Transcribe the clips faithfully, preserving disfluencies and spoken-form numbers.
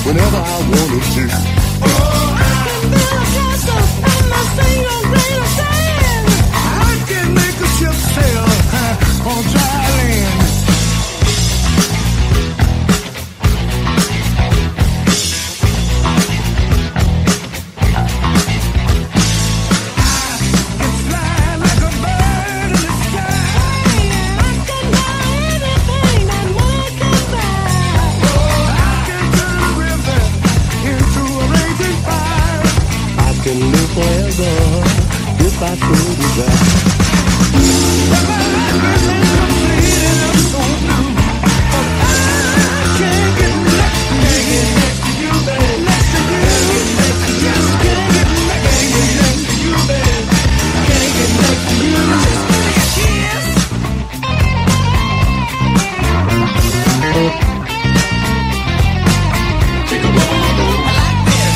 whenever I wanted to. Oh, I can build a castle in my single grain of sand. I can make a ship sail uh, on dry land. Forever, if I so desire. But my life is incomplete and I'm so blue. But I can't get next to you. Can't get next to you, baby. Next to you. Can't get next to you. Can't get next to you, baby. Can't get next to you. Just give me a kiss. Take a walk like this.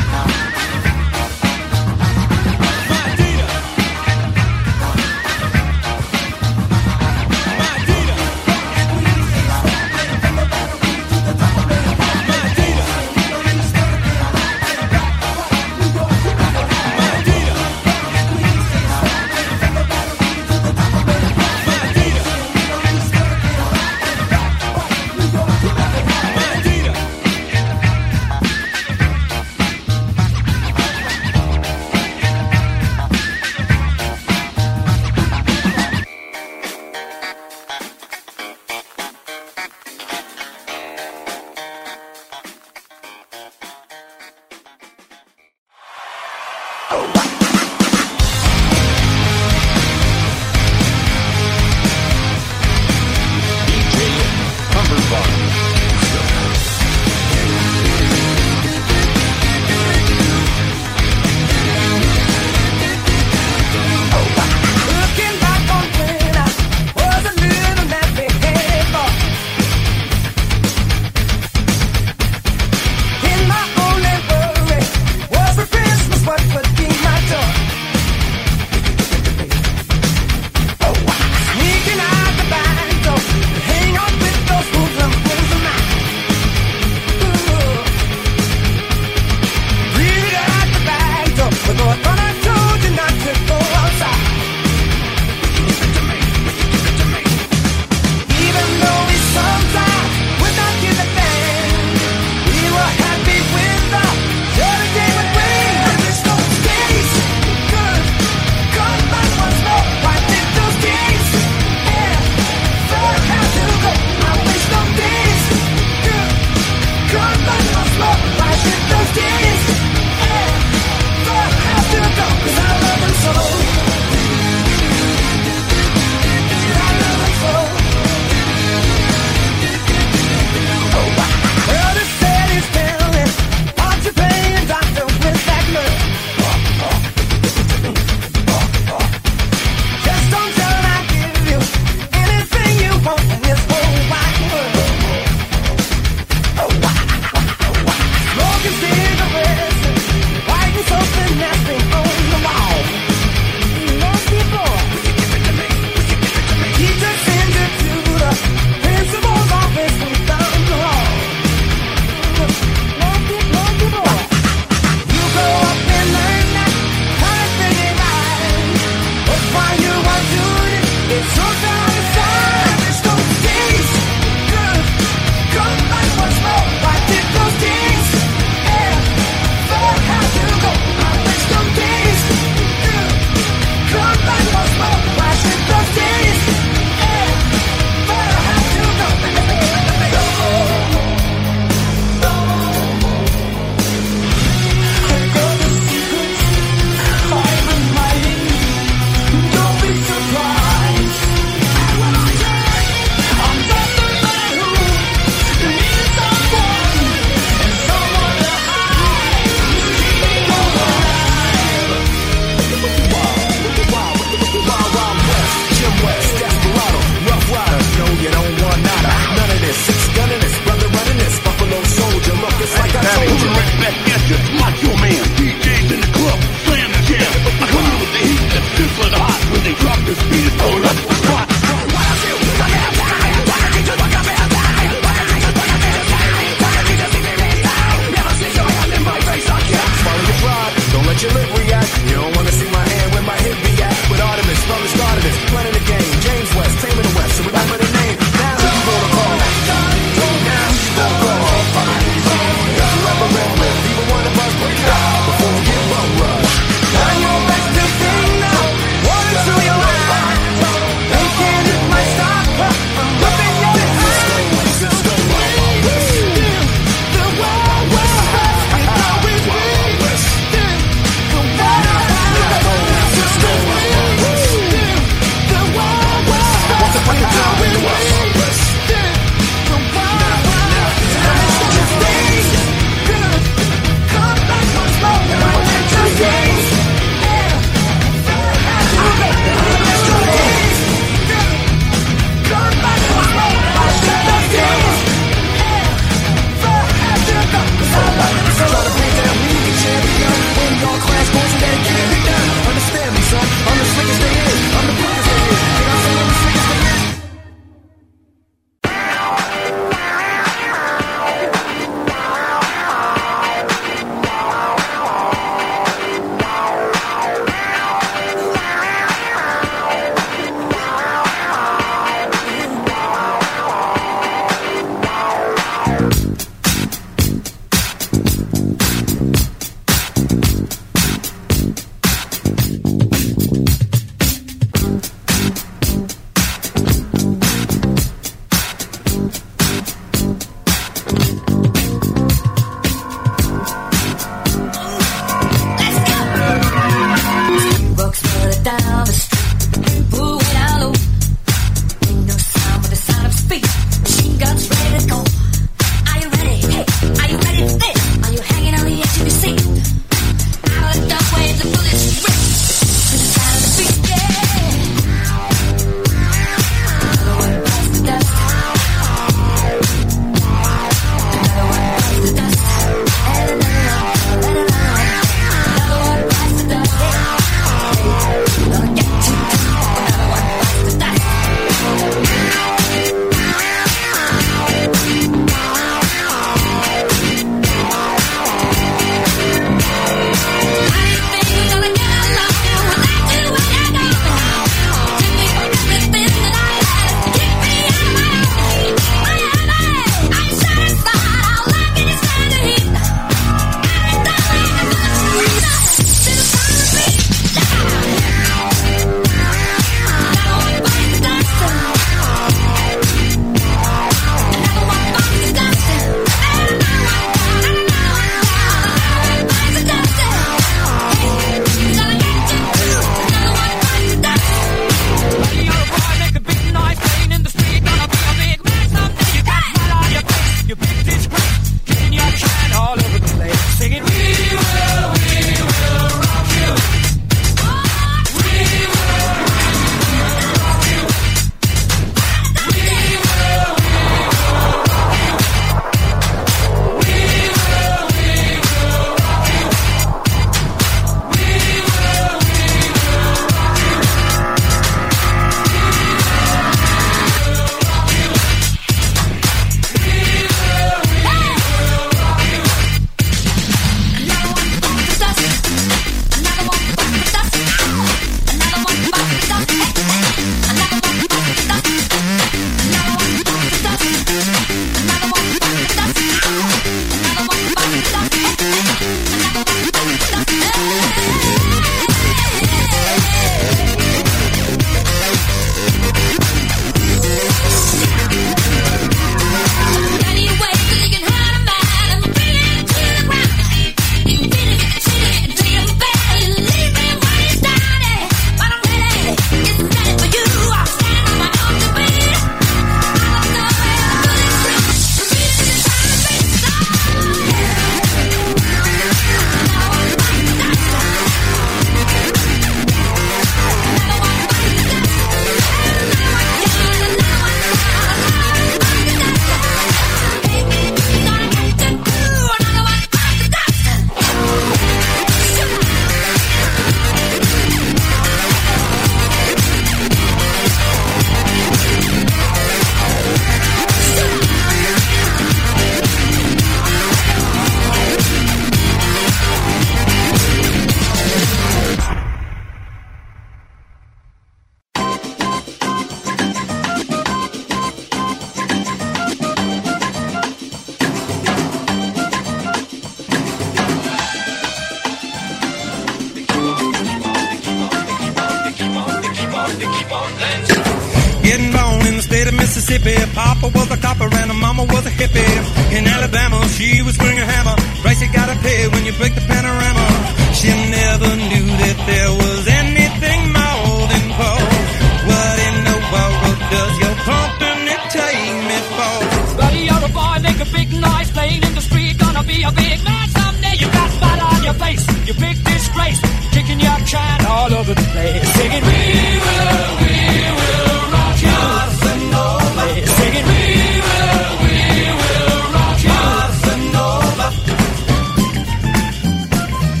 Getting born in the state of Mississippi. Papa was a copper and her mama was a hippie. In Alabama, she was swinging a hammer. Price you gotta pay when you break the panorama. She never knew that there was anything more than coal. What in the world does your company take me for? Buddy, you're a boy, make a big noise, playing in the street, gonna be a big man someday. You got spot on your face, you big disgrace, kicking your can all over the place, singing we will, we will rock you, Casanova. Singing we will, we will rock you, Casanova.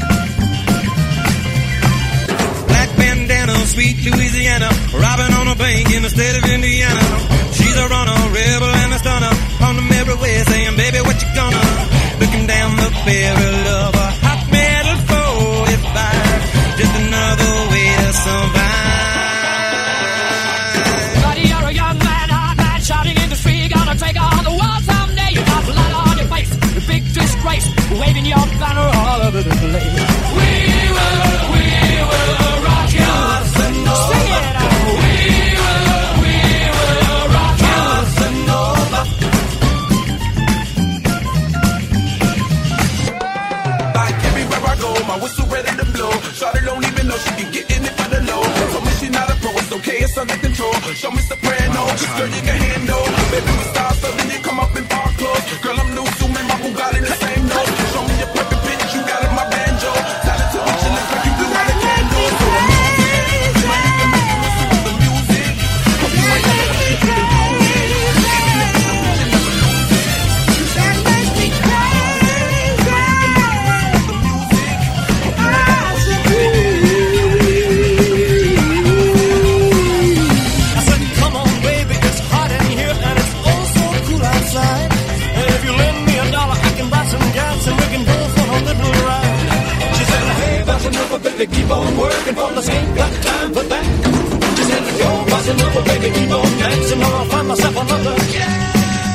baby, keep on working for the ain't got time for that. She said, if you're bossing up, baby, keep on dancing or I'll find myself another. Yeah,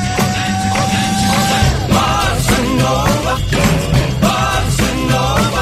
bossa nova, bossa nova.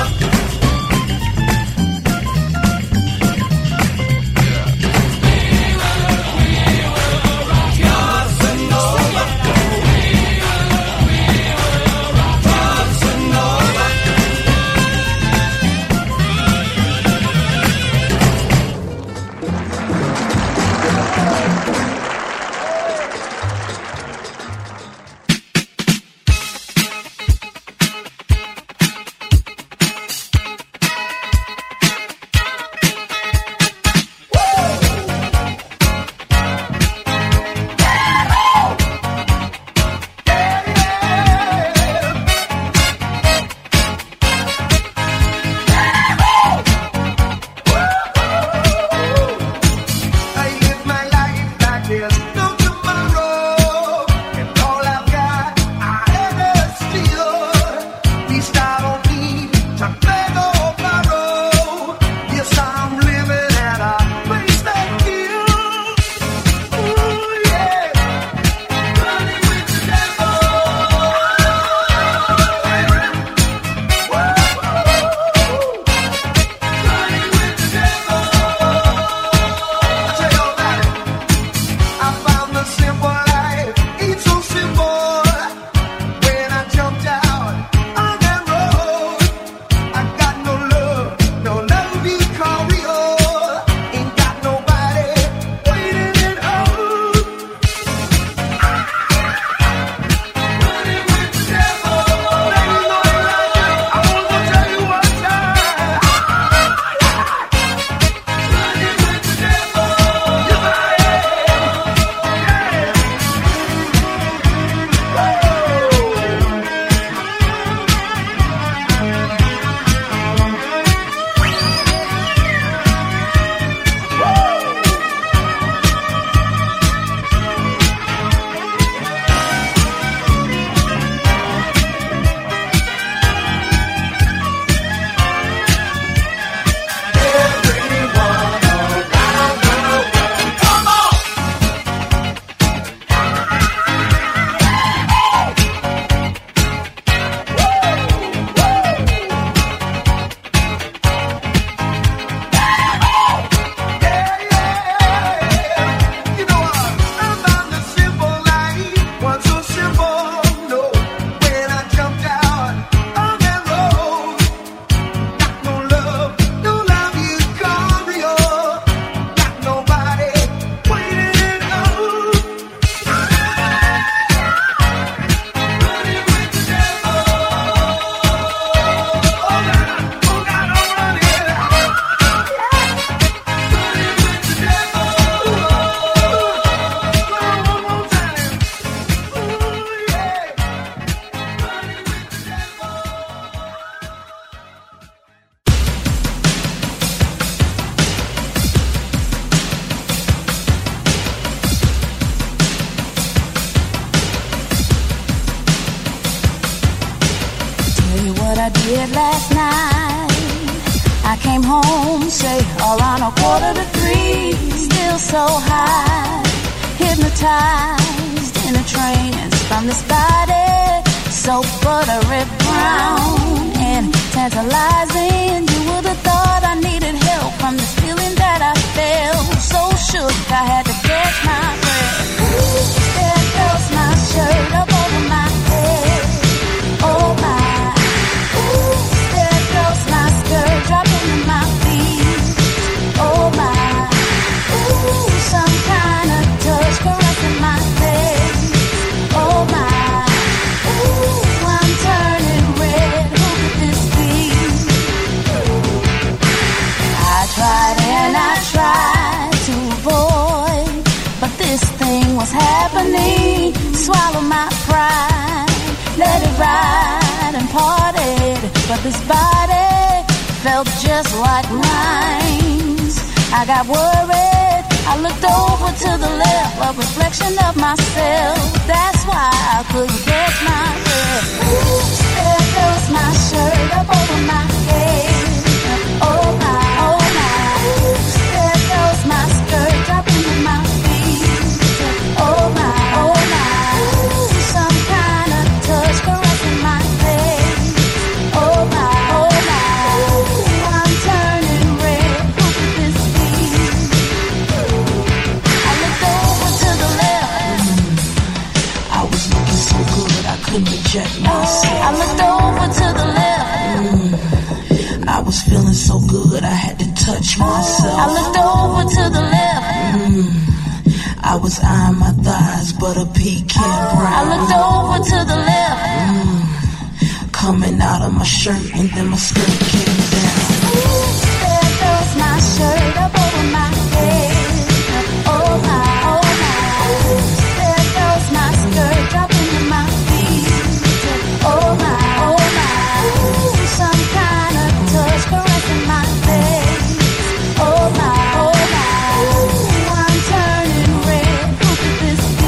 I did last night. I came home, say, around a quarter to three. Still so high, hypnotized in a trance from this body, so buttery brown and tantalizing. You would have thought I needed help from this feeling that I felt. So shook, I had to catch my breath. Ooh, there goes my shirt up over my head. Oh my. Ooh, there goes my skirt dropping to my feet. Oh my. Ooh, some kind of touch caressing my face. Oh my. Ooh, I'm turning red. Who could this be? I tried and I tried to avoid, but this thing was happening. Swallow my pride, let it ride and partied, but this body felt just like mine. I got worried, I looked over to the left, a reflection of myself. That's why I couldn't catch my breath. Ooh, there goes my shirt up over my head. Oh, couldn't reject myself. I looked over to the left. Mm. I was feeling so good, I had to touch myself. I looked over to the left. Mm. I was eyeing my thighs, but a pecan brown. I looked over to the left. Mm. Coming out of my shirt, and then my skirt came down. Ooh, there goes my shirt up over my head. Oh my, oh my. Ooh, there goes my skirt dropping to my feet. Oh my, oh my. Ooh, some kind of touch caressing my face. Oh my, oh my. Ooh, I'm turning red. Who could this be?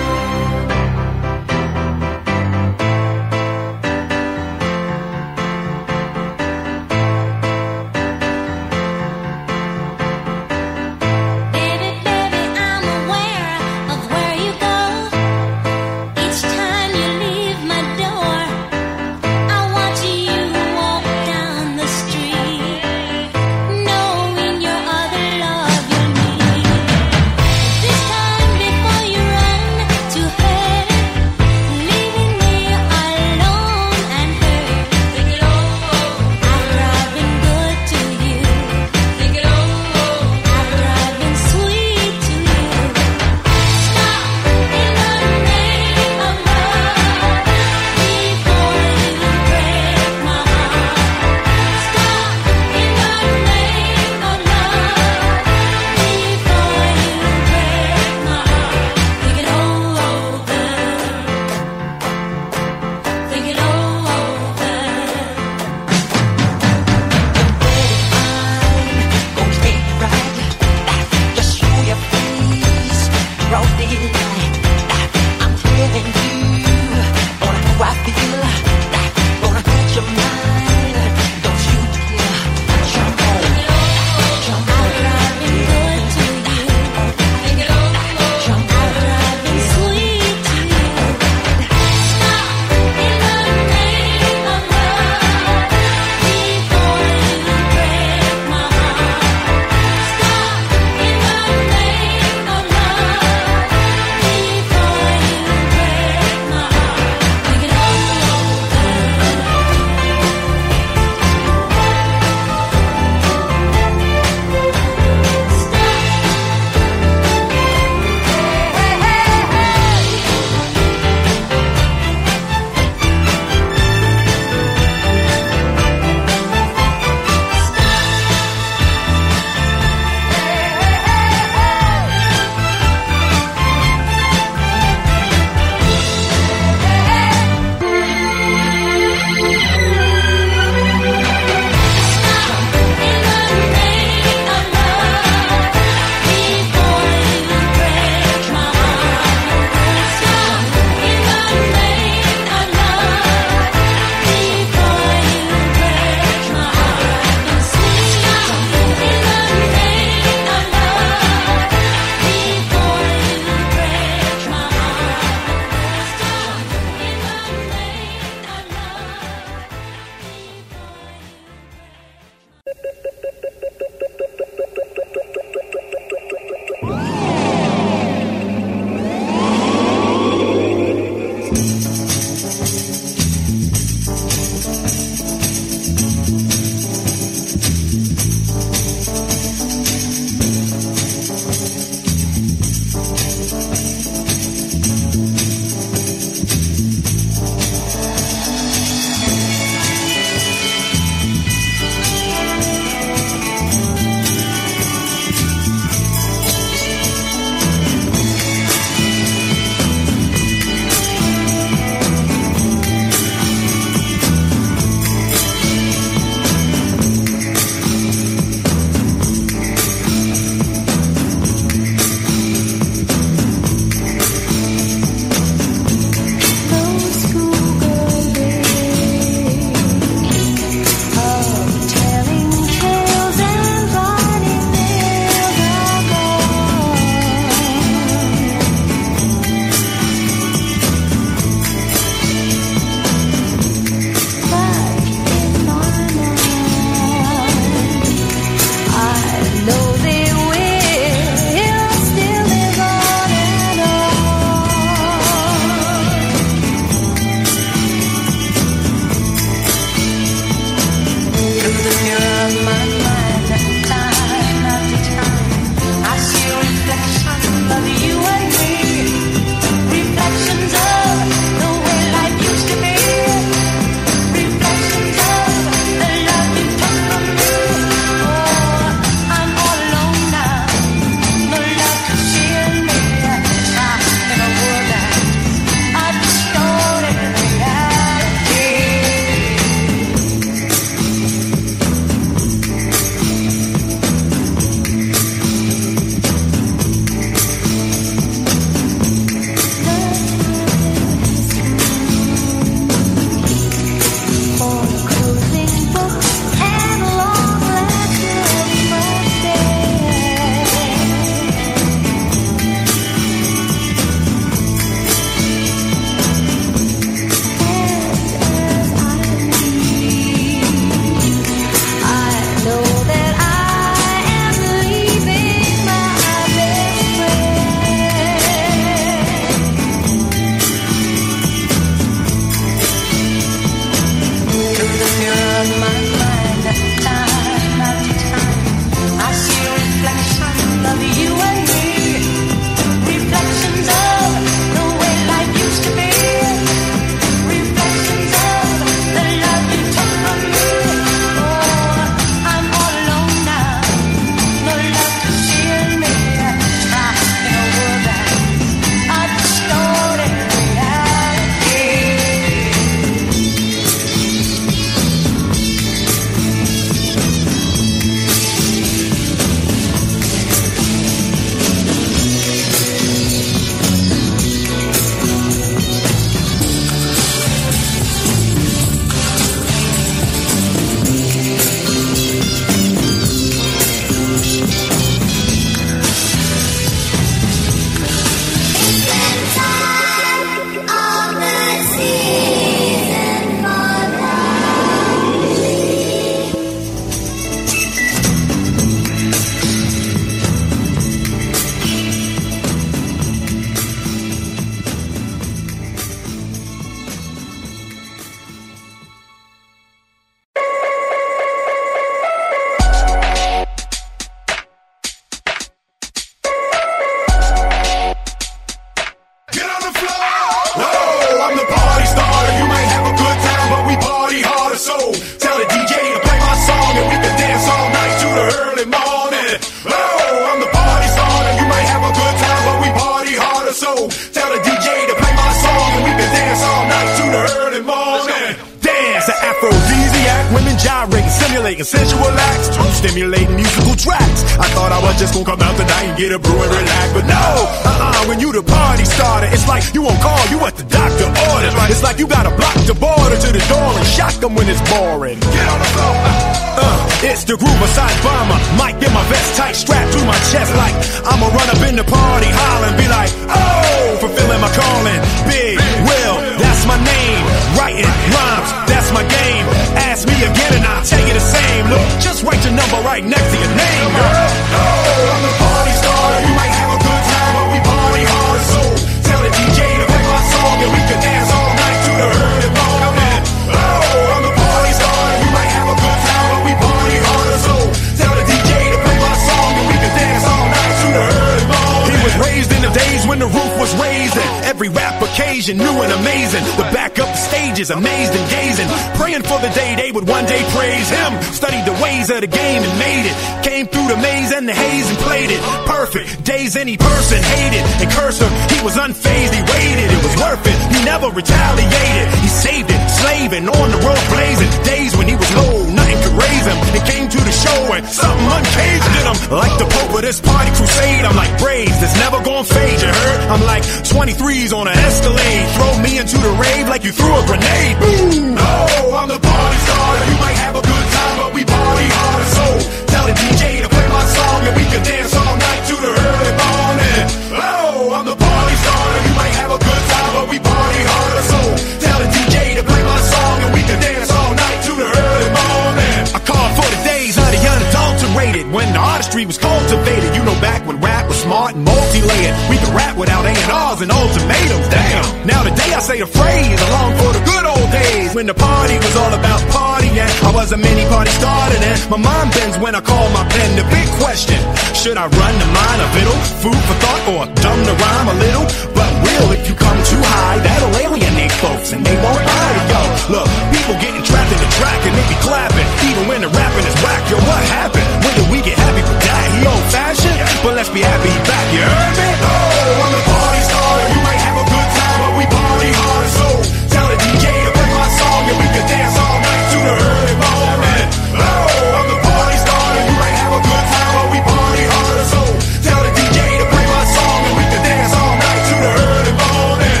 Oh, I'm the party starter. You might have a good time, but we party harder. So tell the D J to play my song, and we can dance all night to the early morning. Dance, an aphrodisiac, women gyrating, simulating sensual acts, stimulating musical tracks. I thought I was just gonna come out tonight and get a brew and relax, but no, uh-uh, when you the party starter, it's like you won't call, you what the doctor ordered. It's like you gotta block the border to the door and shock them when it's boring. Get on the floor. Uh, it's the groove aside bomber. Might get my vest tight, strapped to my chest like I'ma run up in the party, holler and be like, oh, fulfilling my calling. Big Will, that's my name. Writing rhymes, that's my game. Ask me again and I'll tell you the same. Look, just write your number right next to your name, girl. Oh, I'm the party starter. You might have a good time, but we party hard. So tell the D J to play my song and we can dance all night to the early morning. Oh, I'm the party starter. You might have a good time, but we party harder. So tell the D J to play my song and we can dance all night to the early morning. He was raised in the days when the roof was raised and every rap occasion new and amazing. The back up the stages, amazed and gazing, praying for the day they would one day praise him. Studied the ways of the game and made it. Came through the maze and the haze and played it perfect. Days any person hated and cursed him. He was unfazed, he waited, it was worth it. He never retaliated, he saved it, slaving on the road blazing. Days when he was low, nothing could raise him. It came to the show and something uncaged in him. Like the Pope of this party crusade, I'm like braids that's never gonna fade, you heard? I'm like twenty-threes on an Escalade. Throw me into the rave like you threw a grenade. Boom! Oh, I'm the party starter. You might have a good time, but we party harder. So tell the D J to play my song and we can dance all night to the early morning. Oh, I'm the party starter. You might have a good time, but we party harder. So tell the D J to play my song and we can dance all night to the early morning. I call for the days of the unadulterated, when the artistry was cultivated. You know, back when rap was smart and multi-layered. We could rap without A and R's and ultimatums. Damn. Now today I say a phrase along for the good old days when the party was all about partying. I was a mini party starter then. My mind bends when I call my pen. The big question: should I run the mind a little? Food for thought or dumb to rhyme a little? But real, if you come too high, that'll alienate folks and they won't buy it, yo. Look, people getting trapped in the track and they be clapping, even when the rapping is whack. Yo, what happened? When did we get happy with that? He old fashioned, but let's be happy he's back. You heard me? Oh, I'm the party starter. You might have a good time, but we party hard. So tell the D J to play my song and we can dance all night to the early morning. Oh, I'm the party starter. You might have a good time, but we party harder. So tell the D J to play my song and we can dance all night to the early morning.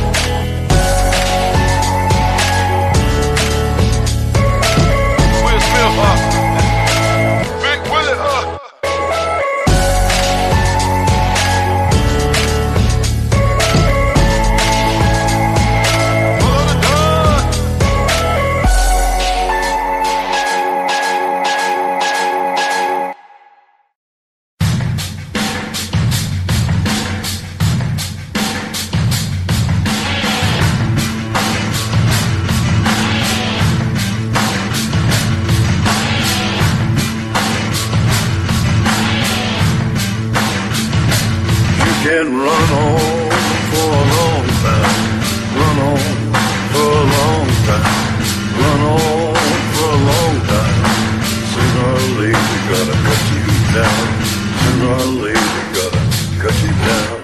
Will Smith, huh? Big Willie, huh? Can run on for a long time, run on for a long time, run on for a long time. Sooner or later gotta cut you down, sooner or later gotta cut you down.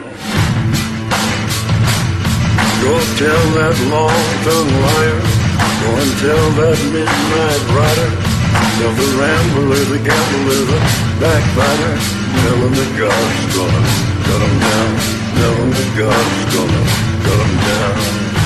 Go tell that long-tongued liar, go and tell that midnight rider, tell the rambler, the gambler, the backbiter, tell him that God's gonna cut him down, tell him that God's gonna cut him down.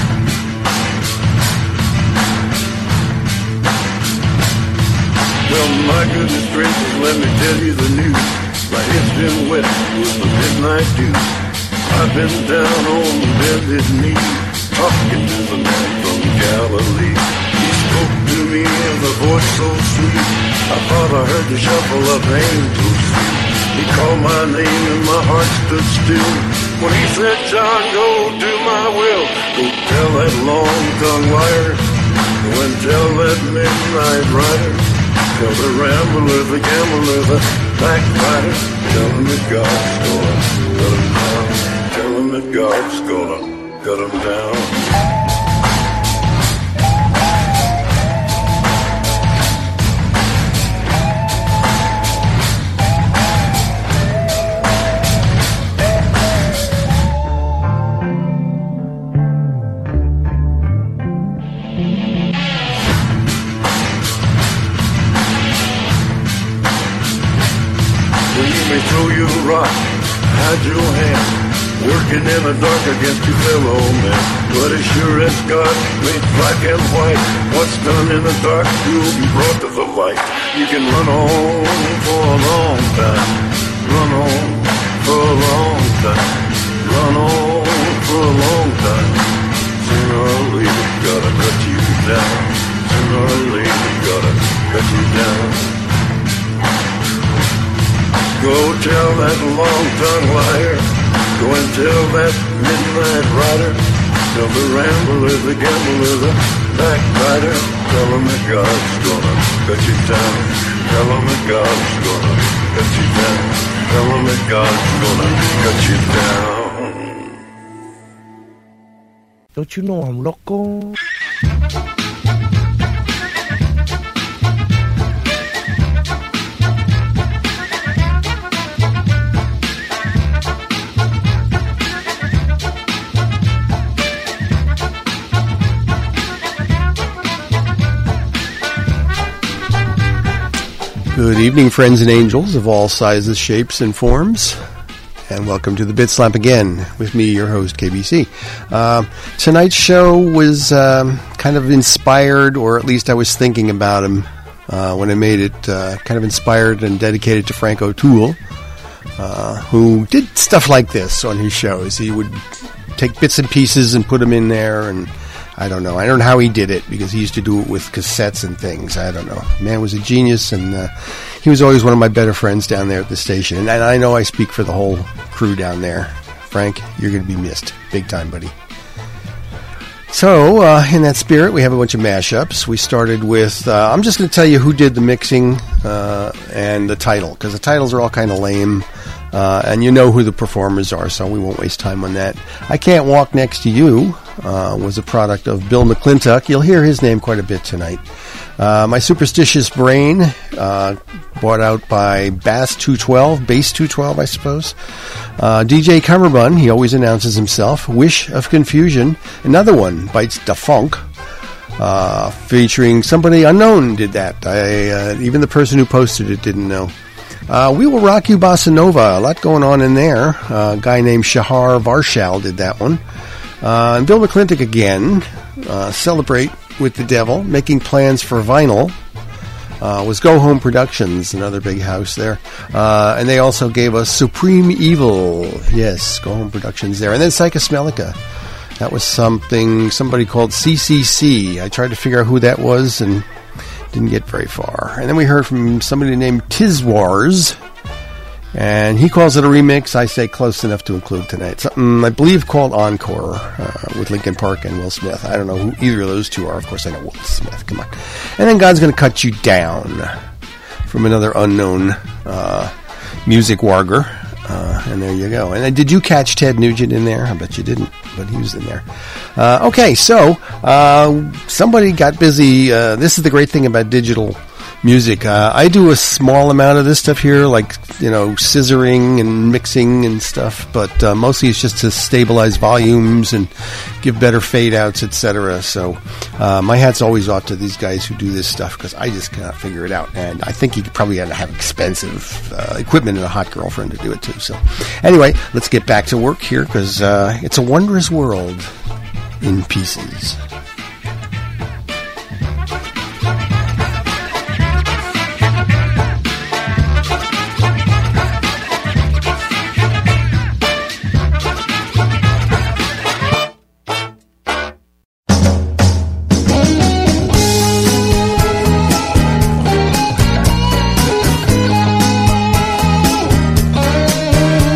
Well, my goodness gracious, let me tell you the news. My head's been wet with the midnight dew. I've been down on bended knee, talking to the man from Galilee. He spoke to me with a voice so sweet, I thought I heard the shuffle of angels' feet. He called my name and my heart stood still when he said, John, go do my will. Go tell that long-tongued liar, go and tell that midnight rider, tell the rambler, the gambler, the backbiter, tell him that God's gonna cut him down, tell him that God's gonna cut him down. working in the dark against your fellow man. But as sure as God made black and white, what's done in the dark will be brought to the light. You can run on for a long time, run on for a long time, run on for a long time. Sooner or later, gotta cut you down. Sooner or later, gotta cut you down. Go tell that long-tongued liar, go and tell that midnight rider, tell the rambler, the gambler, the backbiter, tell him that God's gonna cut you down. Tell him that God's gonna cut you down. Tell him that God's gonna cut you down. Don't you know I'm loco? Good evening, friends and angels of all sizes, shapes, and forms, and welcome to the Bit Slap again with me, your host, K B C. Uh, tonight's show was um, kind of inspired, or at least I was thinking about him uh, when I made it, uh, kind of inspired and dedicated to Frank O'Toole, uh, who did stuff like this on his shows. He would take bits and pieces and put them in there, and I don't know. I don't know how he did it, because he used to do it with cassettes and things. I don't know. Man was a genius, and uh, he was always one of my better friends down there at the station. And I know I speak for the whole crew down there. Frank, you're going to be missed. Big time, buddy. So, uh, in that spirit, we have a bunch of mashups. We started with, uh, I'm just going to tell you who did the mixing uh, and the title, because the titles are all kind of lame. Uh, and you know who the performers are, so we won't waste time on that. I Can't Walk Next to You uh, was a product of Bill McClintock. You'll hear his name quite a bit tonight. Uh, My Superstitious Brain, uh, brought out by Bass two twelve, Bass two twelve, I suppose. Uh, D J Cummerbund, he always announces himself. Wish of Confusion, another one, Bites da Funk. Uh, featuring somebody unknown did that. I, uh, even the person who posted it didn't know. Uh, We Will Rock You Bossa Nova, a lot going on in there. Uh, a guy named Shahar Varshal did that one. Uh, and Bill McClintock again, uh, Celebrate with the Devil, Making Plans for Vinyl, uh, was Go Home Productions, another big house there. Uh, and they also gave us Supreme Evil, yes, Go Home Productions there. And then Psychosmelica, that was something, somebody called C C C. I tried to figure out who that was, and didn't get very far. And then we heard from somebody named Tizwars, and he calls it a remix. I say close enough to include tonight. Something, I believe, called Encore uh, with Linkin Park and Will Smith. I don't know who either of those two are. Of course, I know Will Smith. Come on. And then God's Gonna Cut You Down from another unknown uh, music warger. Uh, and there you go. And uh, did you catch Ted Nugent in there? I bet you didn't, but he was in there. Uh, okay, so uh, somebody got busy. Uh, this is the great thing about digital music. Uh, I do a small amount of this stuff here, like, you know, scissoring and mixing and stuff, but uh, mostly it's just to stabilize volumes and give better fade outs, et cetera. So uh, my hat's always off to these guys who do this stuff, because I just cannot figure it out. And I think you could probably have to have expensive uh, equipment and a hot girlfriend to do it too. So anyway, let's get back to work here, because uh, it's a wondrous world in pieces.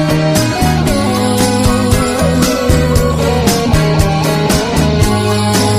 Oh,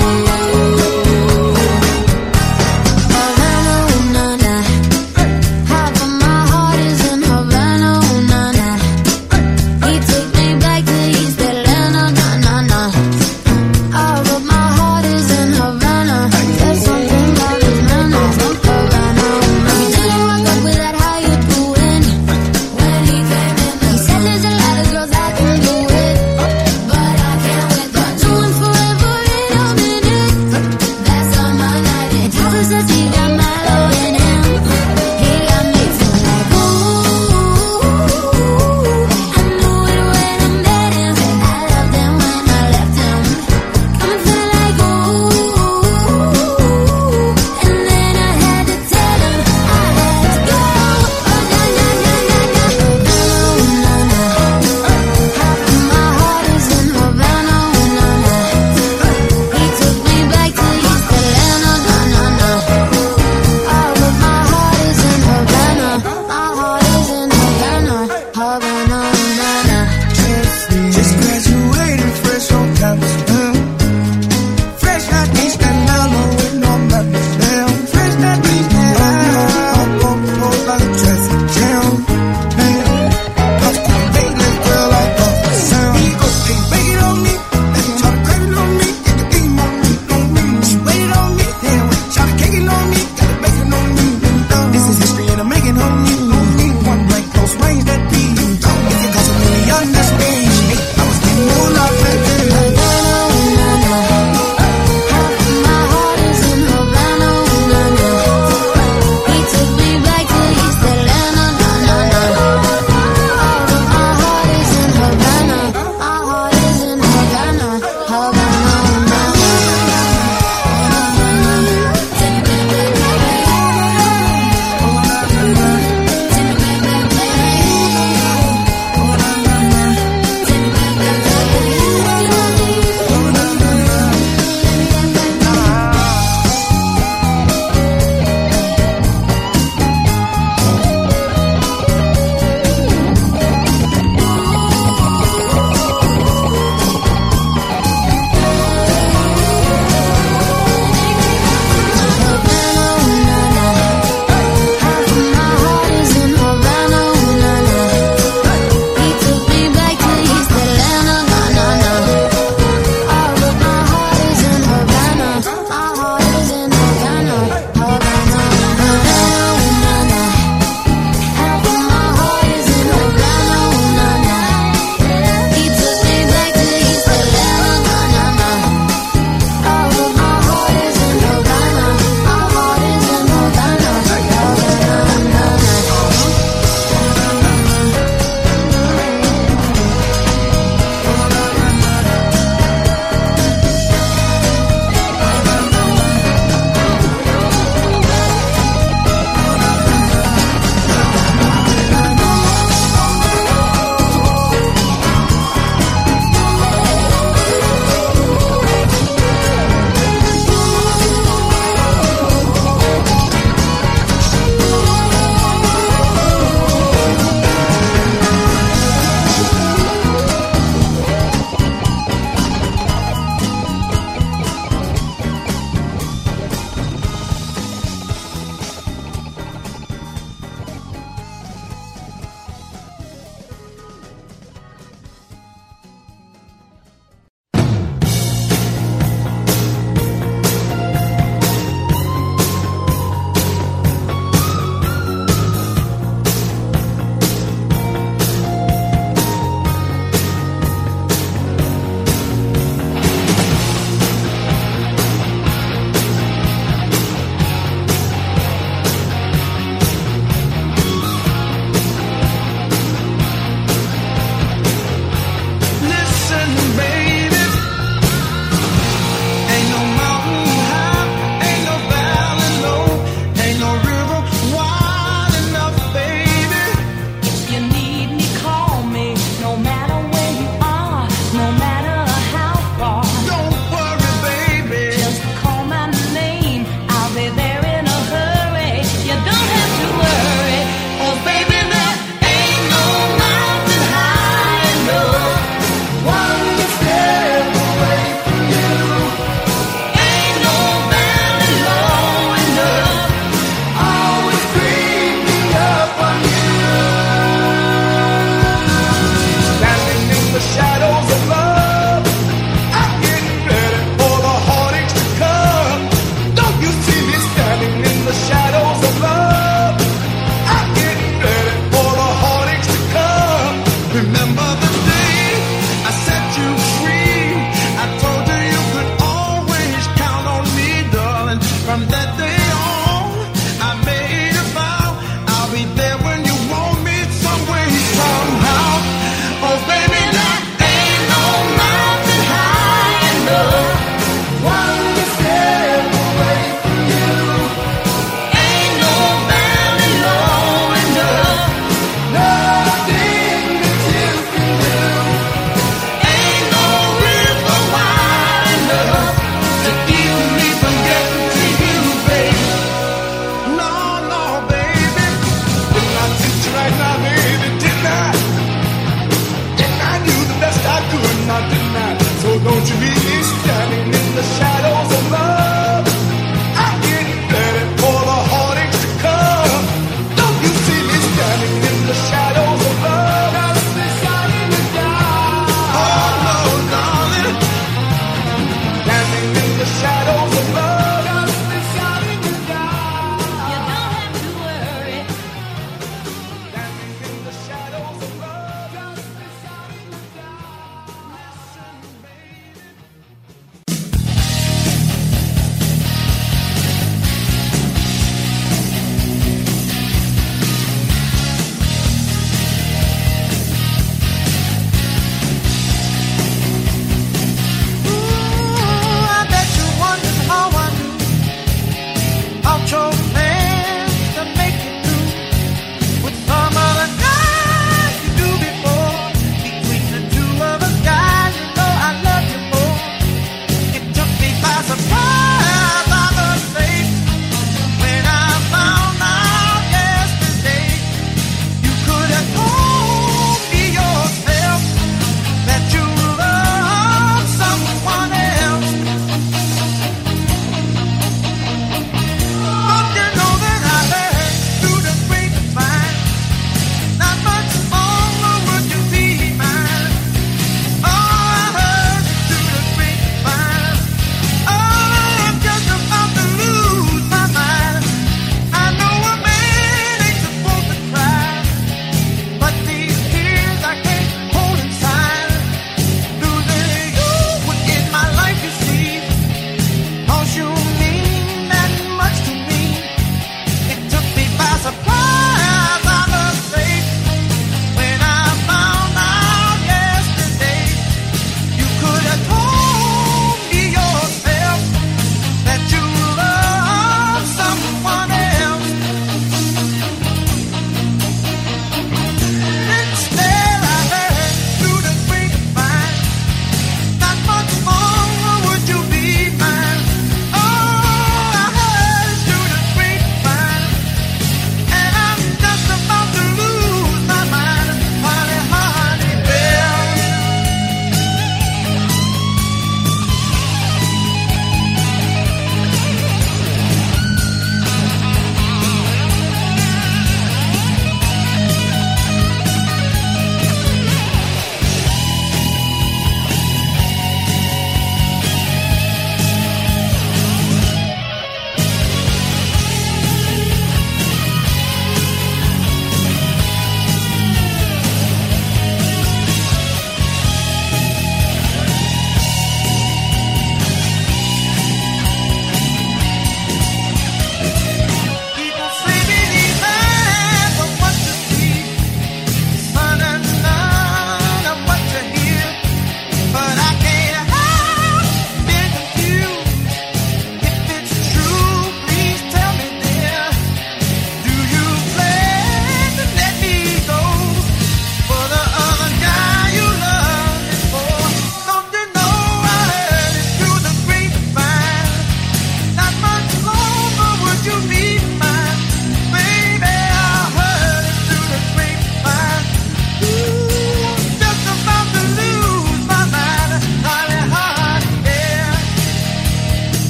Don't you meet me standing in the shadows of love? I get ready for the heartaches to come. Don't you see me standing in the shadows of love? Just beside in the dark. Oh no, darling. Standing in the shadows of love. Just beside in the dark. You don't have to worry. Standing in the shadows of love. Just beside in the dark. Listen, baby.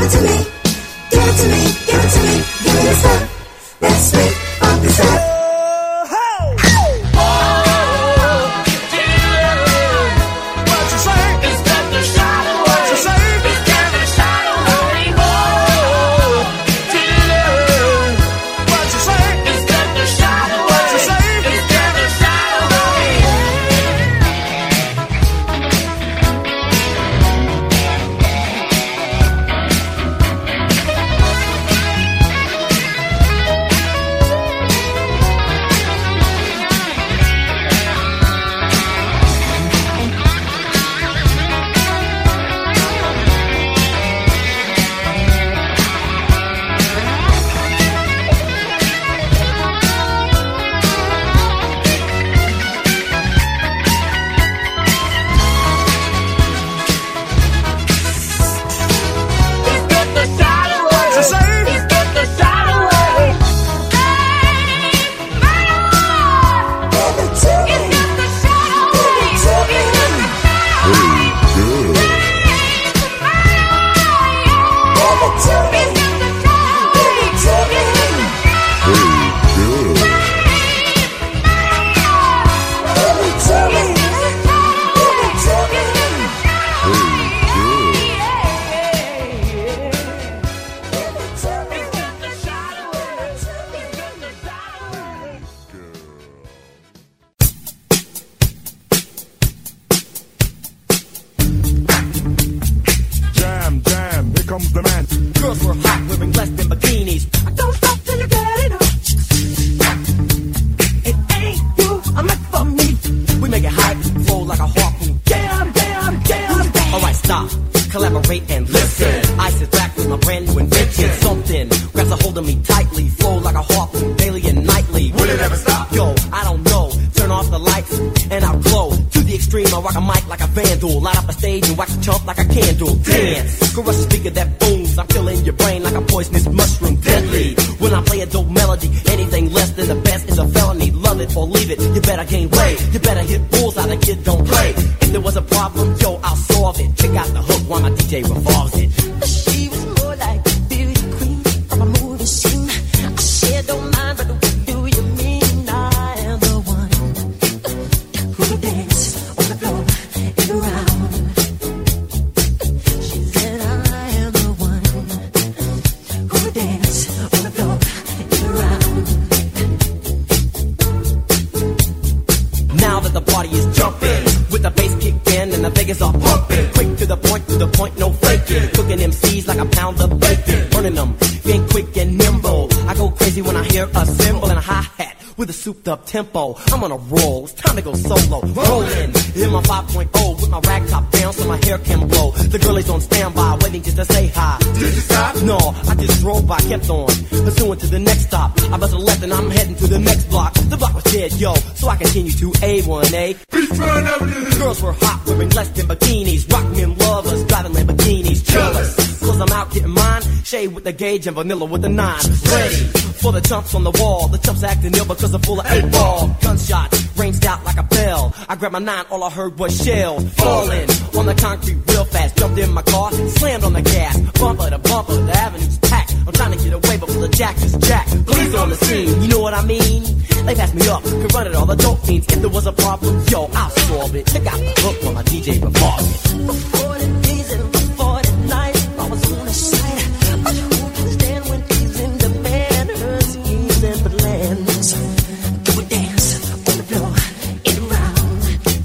it to me, give it to me, give it to me, give me the stuff that's sweet, funky stuff. Up tempo, I'm on a roll. It's time to go solo. Rolling in my five point oh with my rag top down so my hair can blow. The girl is on standby, waiting just to say hi. Did you stop? No, I just drove by, kept on pursuing to the next stop. I bust a left and I'm heading to the next block. The block was dead, yo, so I continue to A one A. Girls were hot, wearing less than bikinis. Rock men lovers, driving Lamborghinis. Jealous, cause I'm out getting mine. Shade with the gauge and vanilla with the nine. Ready for the chumps on the wall. The chumps acting ill because I'm full of eight ball. Gunshots ranged out like a bell. I grabbed my nine, all I heard was shells falling on the concrete real fast. Jumped in my car, slammed on the gas. Bumper to bumper, the avenue's packed. I'm trying to get away before the jack is jacked. Police on the scene, you know what I mean? They passed me up, could run it all the dope fiends. If there was a problem, yo, I'll solve it. Check out the hook when my D J performs it. Before the days and before the night, I was on the side. But who can stand when he's in demand? Her schemes and plans. Do a dance on the floor, in and round.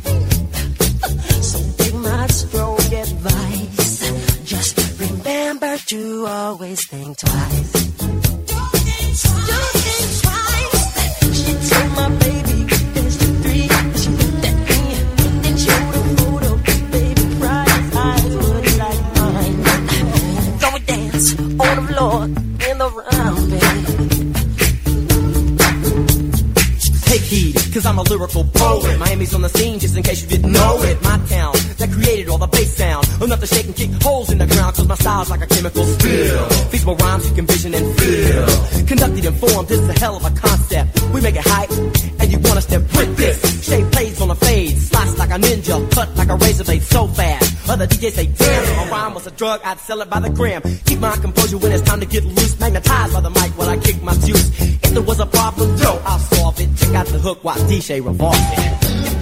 So take my strong advice. Just remember to always think twice. Don't think twice. Don't think twice. She told my baby it's the three. She looked at me and showed a photo. Baby cries, eyes would like mine. Go and dance on the floor in the round, baby. Take heed, cause I'm a lyrical poet. Miami's on the scene, just in case you didn't know it. My town, that created all the bass sound. Enough to shake and kick holes in the ground, cause my style's like a chemical spill. Feasible rhymes you can vision and feel. Conducted and formed, this is a hell of a concept. We make it hype, and you want us to print this. Shape plays on a fade, slice like a ninja, cut like a razor blade so fast. Other D Js say, damn, if my rhyme was a drug, I'd sell it by the gram. Keep my composure when it's time to get loose. Magnetized by the mic while I kick my juice. If there was a problem, yo, I'll solve it. Check out the hook while D J revolves it.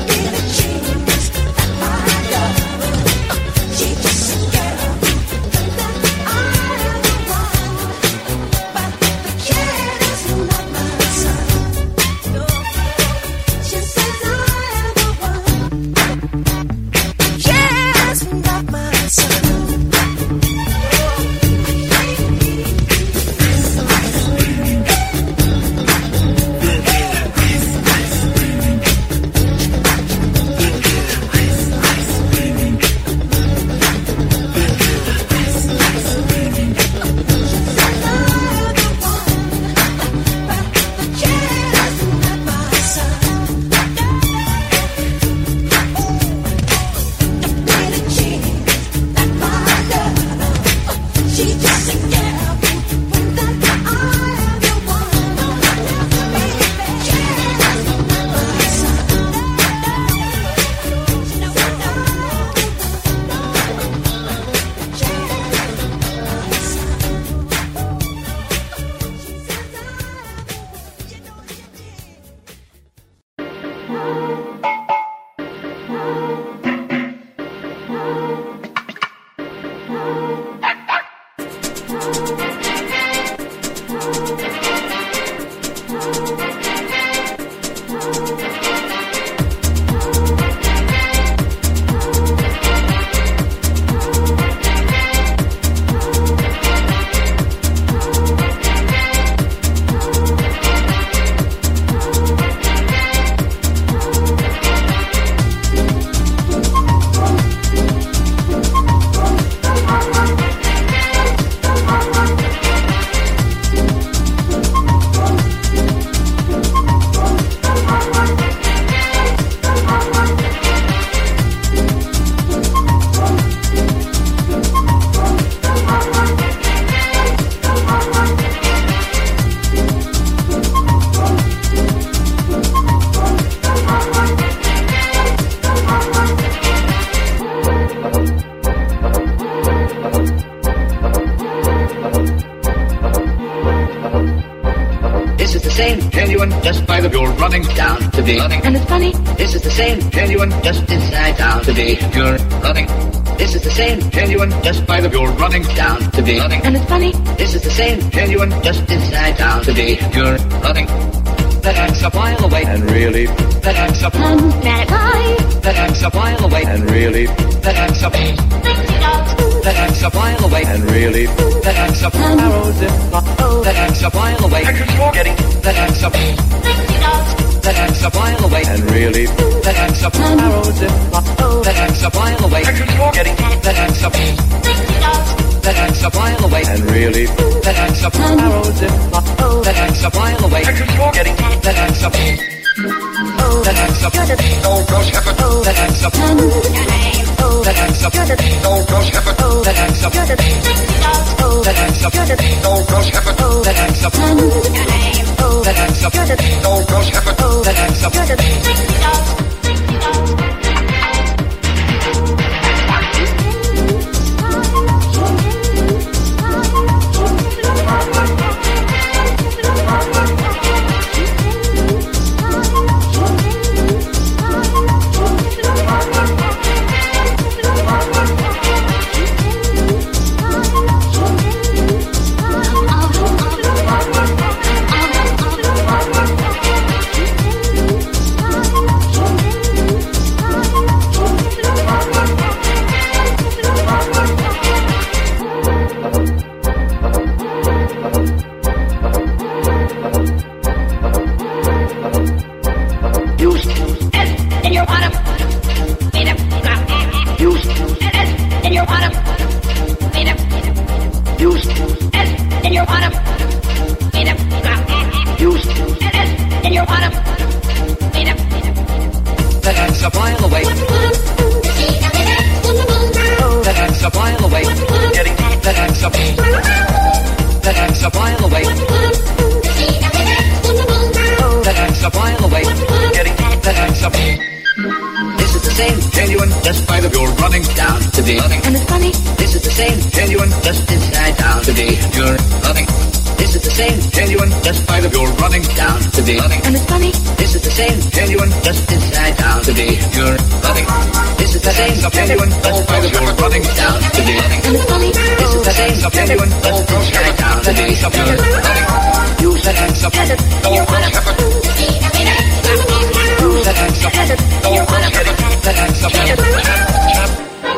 Just by the you're running down to be running. And it's funny. This is the same genuine just inside down to be you're running. This is the same genuine just by the you're running down to be running. And it's funny. This is the same genuine just inside down to be you're running. That act's a mile away and really that act's a that act's a mile away and really that act's a that act's a mile away and really that act's a arrows in that act's a mile away and getting that act's a that act's a mile away and really that act's a arrows in that act's a mile away and getting that act's a that act's a mile away and really that act's a arrows in that act's a mile away and getting that act's a that act's a oh gosh heaven that act's a that act's a oh gosh heaven that act's a that act's a oh gosh heaven that act's a that act's a oh gosh heaven that act's a just by the you're running down to the running. And it's funny. This is the same genuine just inside down to the you're running. This is the same genuine just by the you're running down to the running. And it's funny. This is the same genuine just inside down to the you're running. This is the same genuine just by the you're running down to the running. And it's funny. This is the same genuine just inside down to the you're running. Use that hands up. Use that hands up. That hands up.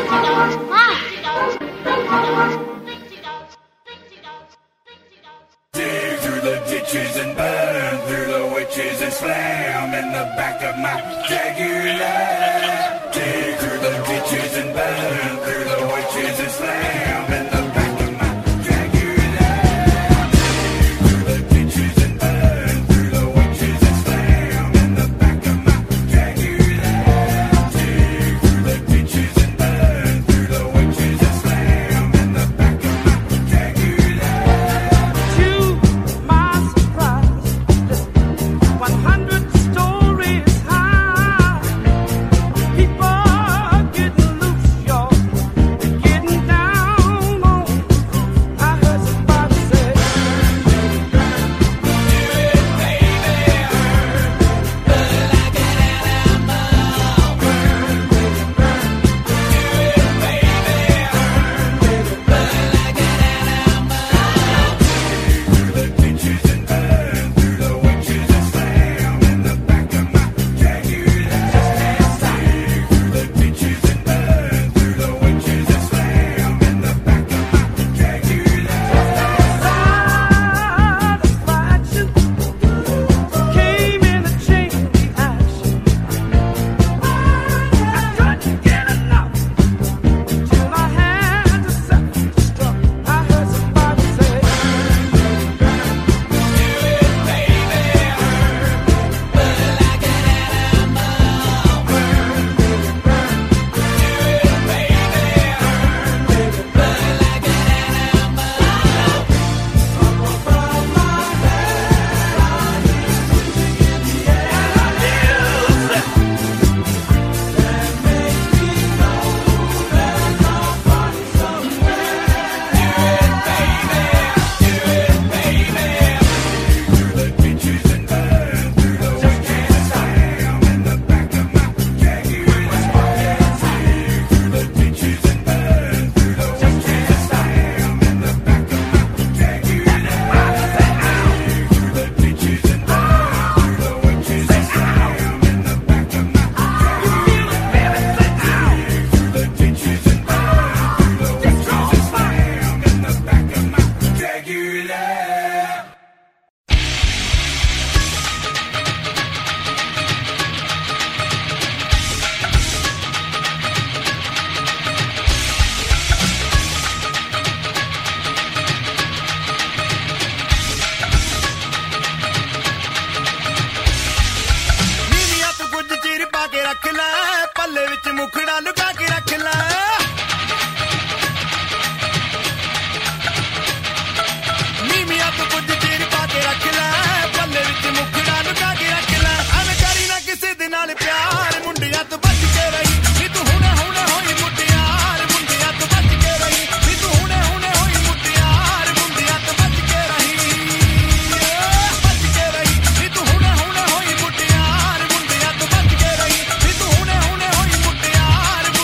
Dig through the ditches and burn through the witches and slam in the back of my Jaguar. Dig through the ditches and burn through the witches and slam in the back of my Jaguar. Dig through the ditches and burn through the witches and slam in the back of my Jaguar. Dig through the ditches and burn through the witches and slam in the back of my Jaguar. To my surprise, one hundred stories high. People are getting loose, y'all. They're getting down on the roof. I heard somebody say, do it, baby. Burn like an animal. Burn, baby, burn. Do it, baby. Burn like an animal. Through the ditches and burn through the witches and slam in the back of my Jaguar. Through the ditches and burn through the witches and slam in the back of my Satisfaction came in a chain reaction. I couldn't get enough till I had to self-destruct. I heard somebody say, do it, baby. Burn like an animal. Burn, baby, burn. Do it, baby. Burn like an animal. Jaguar. ਨੀਵੀਆਂ ਤੋਂ ਕੁਝ ਚਿਰ ਪਾ ਕੇ ਰੱਖ ਲੈ ਪੱਲੇ ਵਿੱਚ ਮੁਖੜਾ ਲੁਕਾ ਕੇ ਰੱਖ ਲੈ ਨੀਵੀਆਂ ਤੋਂ ਕੁਝ ਚਿਰ ਪਾ ਕੇ ਰੱਖ ਲੈ ਪੱਲੇ ਵਿੱਚ ਮੁਖੜਾ ਲੁਕਾ ਕੇ ਰੱਖ ਲੈ ਐਵੇਂ ਕਰੀ ਨਾ ਕਿਸੇ ਦੇ ਨਾਲ ਪਿਆਰ ਮੁੰਡਿਆਂ ਤੋਂ ਬਚ ਕੇ ਰਹੀ ਨੀ ਤੂੰ ਹੁਣੇ ਹੁਣੇ ਹੋਈ ਮੁਟਿਆਰ ਮੁੰਡਿਆਂ ਤੋਂ ਬਚ ਕੇ ਰਹੀ ਨੀ ਤੂੰ ਹੁਣੇ ਹੁਣੇ ਹੋਈ ਮੁਟਿਆਰ ਮੁੰਡਿਆਂ ਤੋਂ ਬਚ ਕੇ ਰਹੀ ਬਚ ਕੇ ਰਹੀ ਨੀ ਤੂੰ ਹੁਣੇ ਹੁਣੇ ਹੋਈ ਮੁਟਿਆਰ ਮੁੰਡਿਆਂ ਤੋਂ ਬਚ ਕੇ ਰਹੀ ਨੀ ਤੂੰ ਹੁਣੇ ਹੁਣੇ ਹੋਈ ਮੁਟਿਆਰ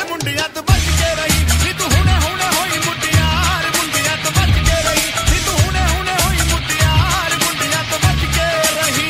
ਮੁੰਡਿਆਂ ਤੋਂ ਬਚ ਕੇ ਰਹੀ ਨੀ ਤੂੰ ਹੁਣੇ ਹੁਣੇ ਹੋਈ ਮੁਟਿਆਰ ਮੁੰਡਿਆਂ ਤੋਂ ਬਚ ਕੇ ਰਹੀ ਨੀ ਤੂੰ ਹੁਣੇ ਹੁਣੇ ਹੋਈ ਮੁਟਿਆਰ ਮੁੰਡਿਆਂ ਤੋਂ ਬਚ ਕੇ ਰਹੀ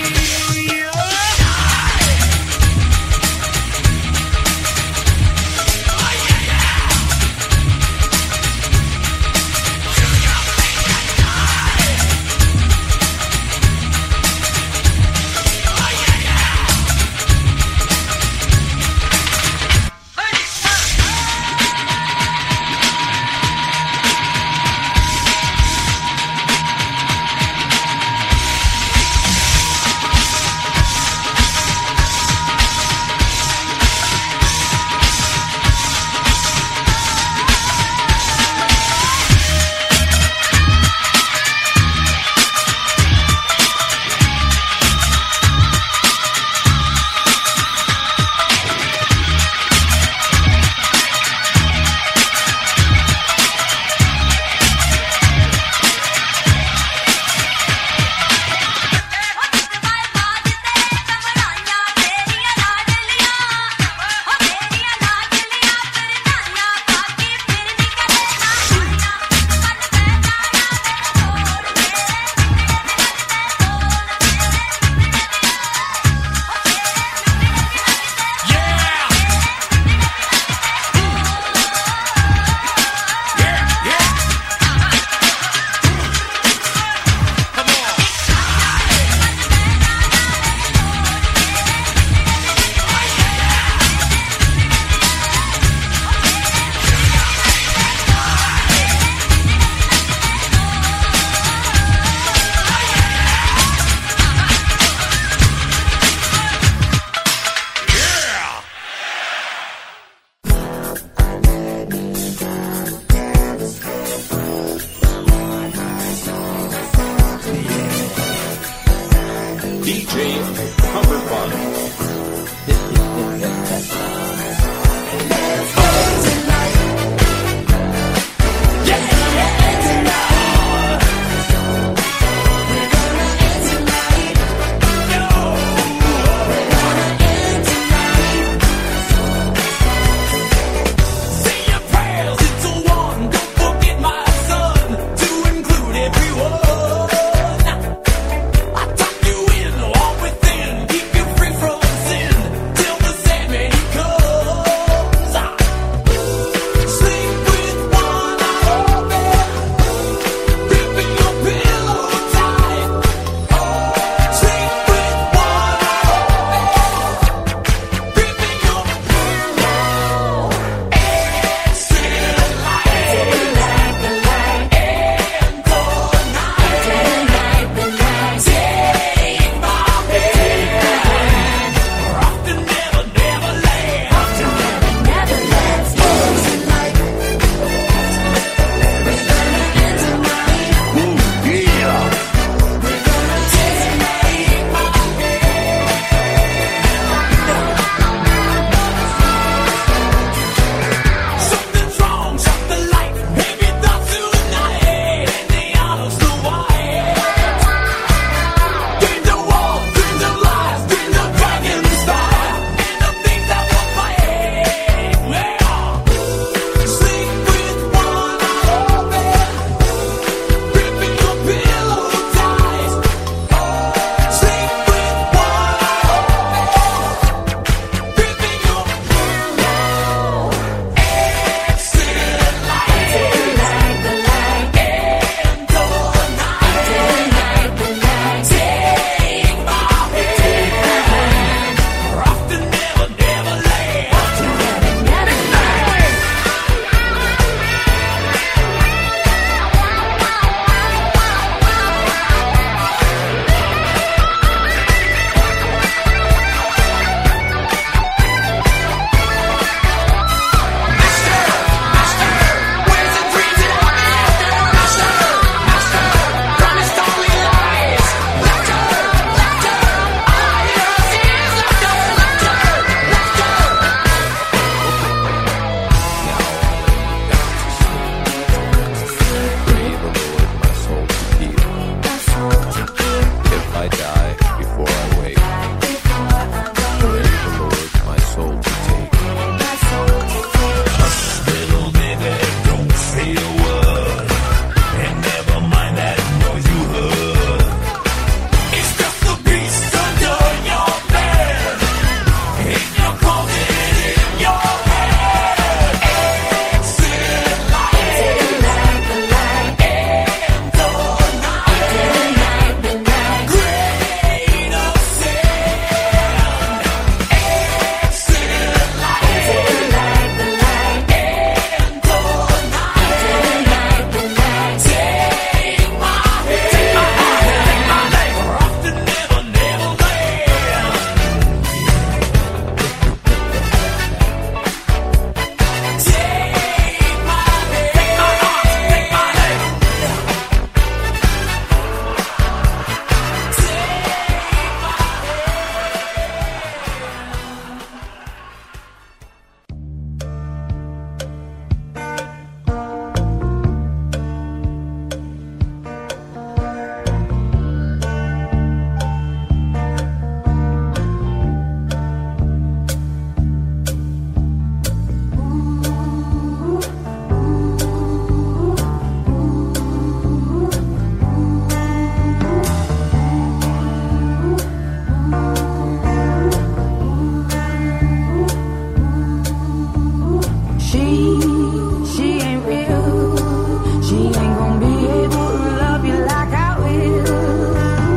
she ain't real. She ain't gonna be able to love you like I will.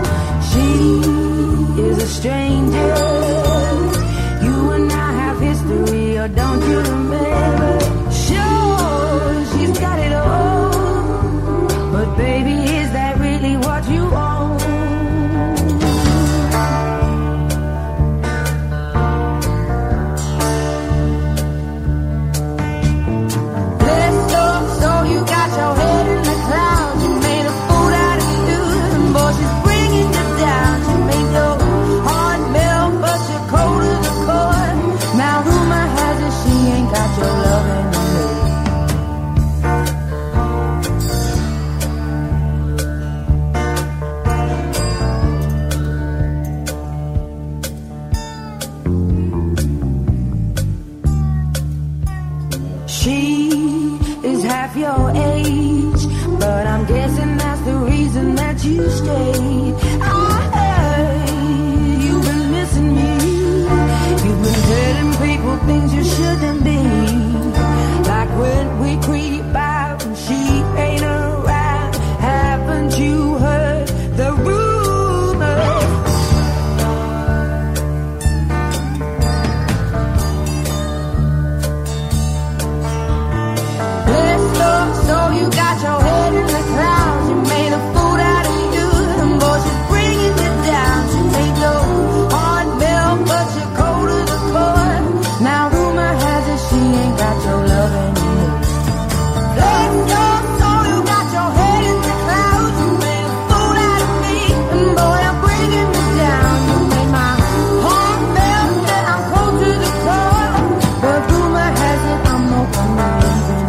She is a stranger. You and I have history, or don't you remember? Sure, she's got it all, but baby, is that really what you want? Let's talk, so you got your head in the clouds. You made a fool out of you, and boy, she's bringing you down. She made your heart melt, but you're cold to the core. Now rumor has it she ain't got your love anymore. She is half your age, but I'm guessing that's the reason that you stayed. I heard you've been missing me. You've been telling people things you shouldn't be. Like when we creep out and she ain't around. Haven't you heard the rumors? Let's look, so you got your head in the clouds. You made a fool out of you, and boy, she's bringing you down. She made your heart melt, but you're cold to the core. Now rumor has it she ain't got your love anymore. Let's look, so you got your head in the clouds. You made a fool out of me, and boy, I'm bringing you down. You made my heart melt, and I'm cold to the core. But rumor has it I'm no longer leaving.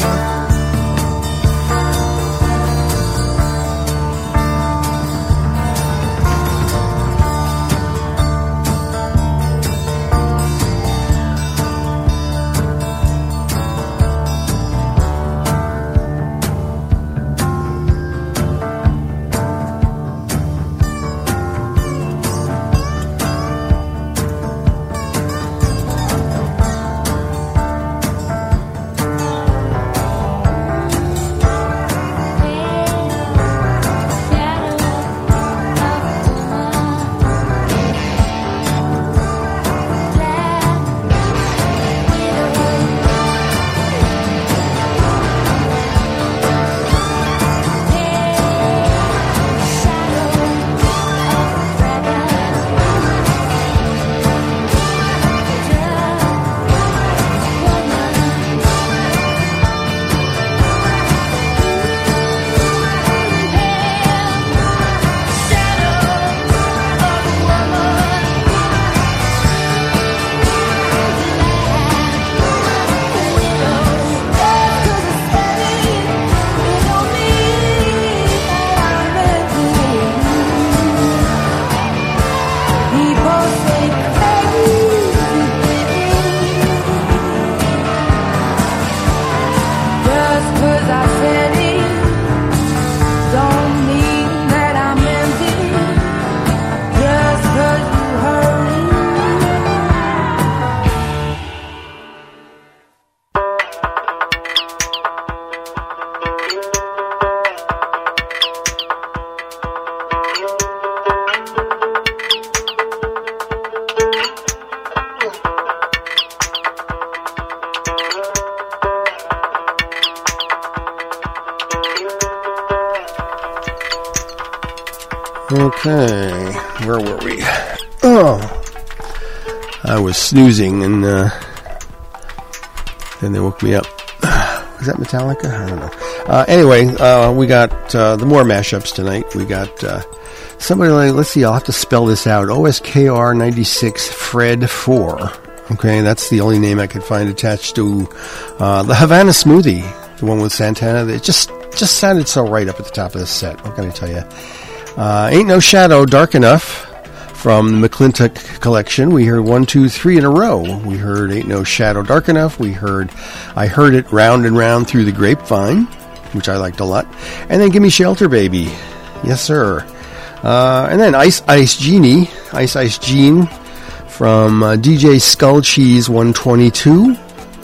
Okay, where were we? Oh, I was snoozing and uh, then they woke me up. Was that Metallica? I don't know. Uh, anyway, uh, we got uh, the more mashups tonight. We got uh, somebody like, let's see, I'll have to spell this out. O S K R ninety-six Fred four. Okay, that's the only name I could find attached to uh, the Havana Smoothie, the one with Santana. It just, just sounded so right up at the top of the set. What can I tell you? Uh, Ain't No Shadow Dark Enough from the McClintock collection. We heard one, two, three in a row. We heard Ain't No Shadow Dark Enough. We heard I Heard It Round and Round Through the Grapevine, which I liked a lot. And then Gimme Shelter Baby. Yes, sir. Uh, and then Ice Ice Genie, Ice Ice Gene from uh, D J Skull Cheese one twenty-two.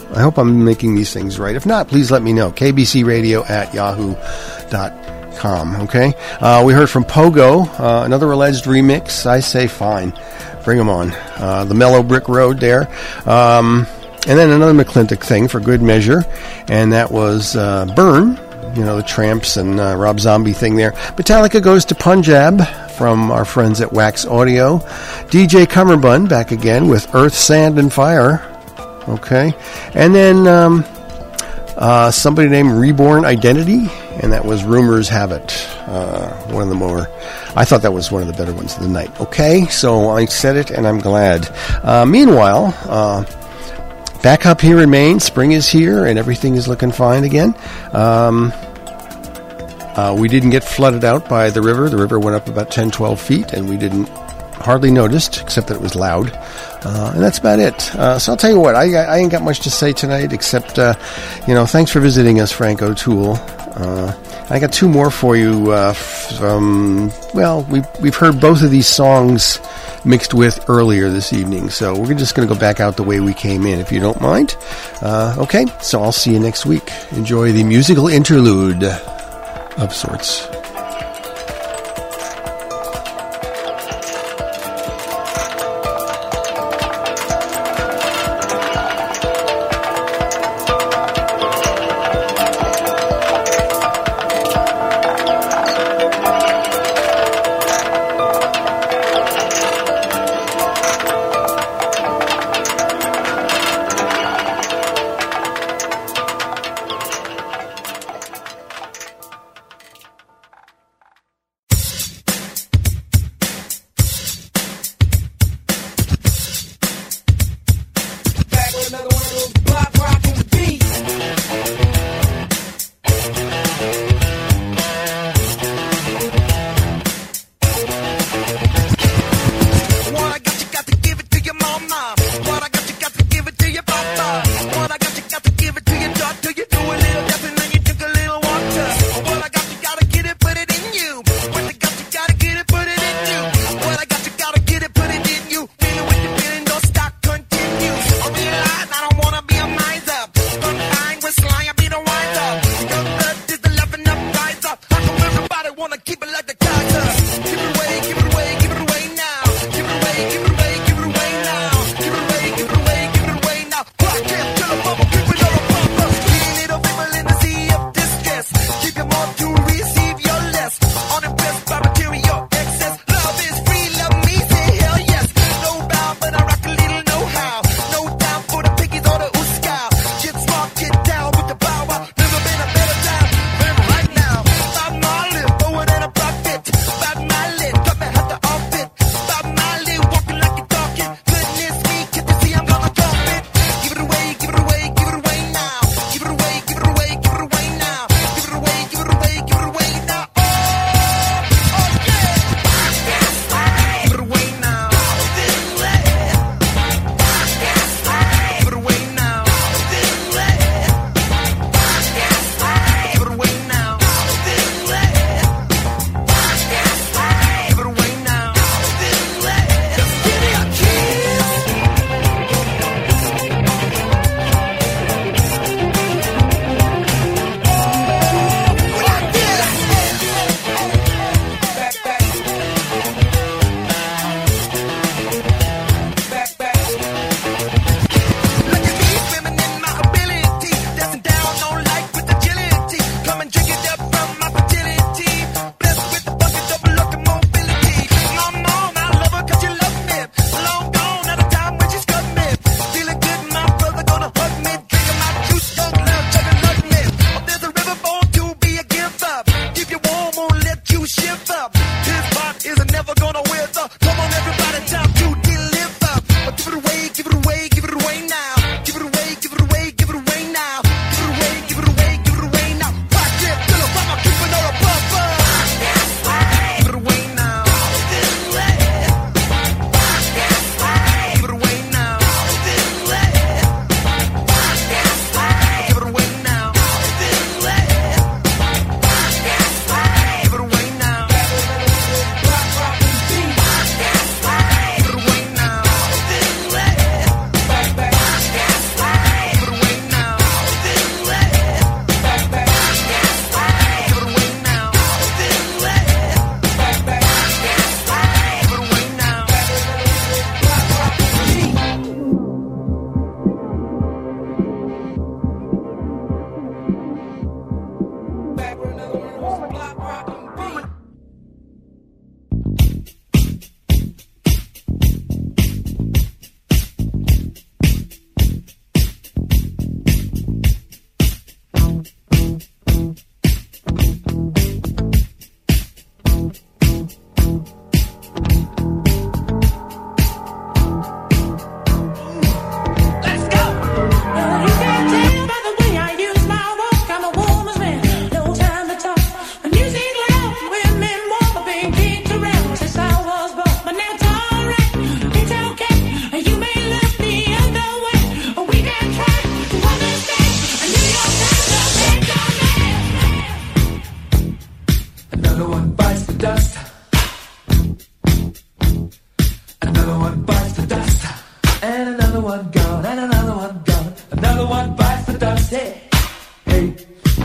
I hope I'm making these things right. If not, please let me know. k b c radio at yahoo dot com. Okay? Uh, we heard from Pogo, uh, another alleged remix. I say fine. Bring them on. Uh, the Mellow Brick Road there. Um, and then another McClintock thing for good measure. And that was uh, Burn. You know, the Tramps and uh, Rob Zombie thing there. Metallica goes to Punjab from our friends at Wax Audio. D J Cummerbund back again with Earth, Sand, and Fire. Okay. And then um, uh, somebody named Reborn Identity, and that was Rumors Have It. Uh, one of the more, I thought that was one of the better ones of the night. Okay, so I said it, and I'm glad. Uh, meanwhile, uh, back up here in Maine, spring is here, and everything is looking fine again. Um, uh, we didn't get flooded out by the river. The river went up about ten, twelve feet, and we didn't hardly noticed, except that it was loud. Uh, and that's about it. Uh, so I'll tell you what, I, I ain't got much to say tonight, except, uh, you know, thanks for visiting us, Frank O'Toole. Uh, I got two more for you uh, from, well, we've, we've heard both of these songs mixed with earlier this evening, so we're just going to go back out the way we came in, if you don't mind. Uh, okay, so I'll see you next week. Enjoy the musical interlude of sorts.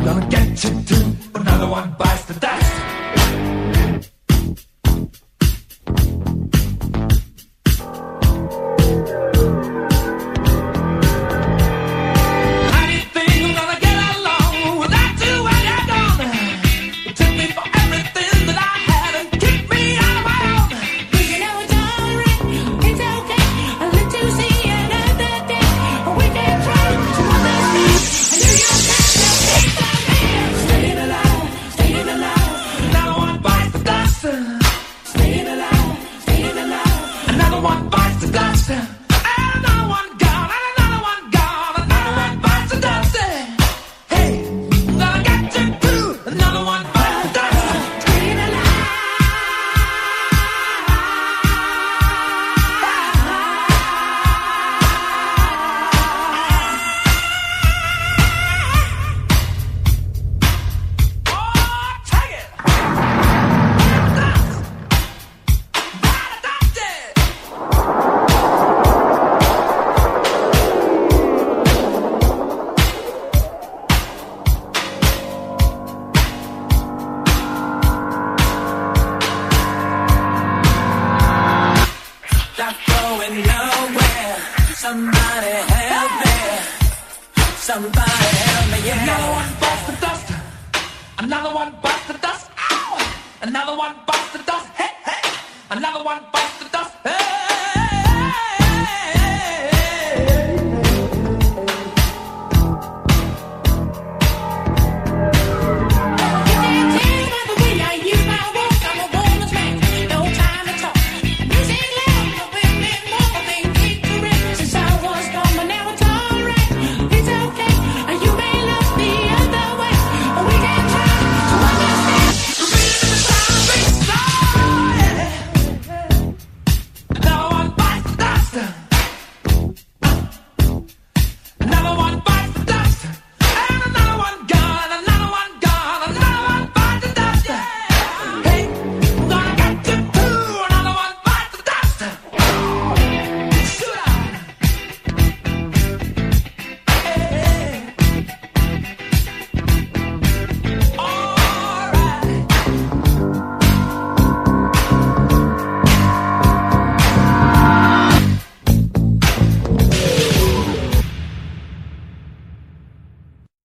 Gonna get you too. Another one bites the dust. How do you think I'm gonna get along without you when you're gone? You took me for everything that I had and kicked me out of my own. You know it's alright, it's okay. I'll let you see another day. We can try to understand. I knew you can't staying alive, staying alive. Another one bites the dust. Staying alive, staying alive. Another one bites the dust. Another one gone. Another one gone. Another one bites the dust. Hey, gonna get you too. Another one bites the dust. Staying alive. Not going nowhere. Somebody help me. Somebody help me, yeah. Another one bites the dust. Another one bites the dust. Ow! Another one bites the dust. Hey, hey. Another one bites the dust. Hey.